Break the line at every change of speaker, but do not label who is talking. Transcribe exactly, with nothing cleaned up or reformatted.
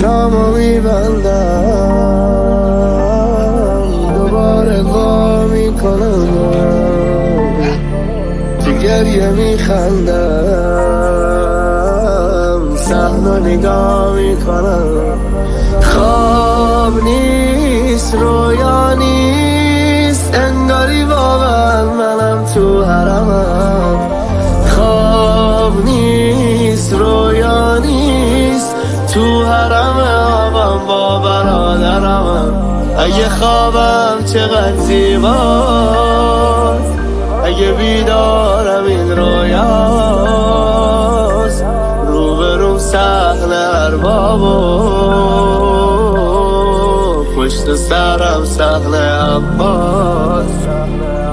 چشامو میبندم دوباره وا میکنم تو گریه میخندم صحنه نگاه میکنم خواب نیست رویا نیست انگاری واقعا منم تو حرمم خواب نیست رویا نیست تو حرم آقام با برادرمم اگه خوابم چقدر زیباست اگه بیدارم این رویاست روبروم صحنه اربابو پشت سرم صحنه عباس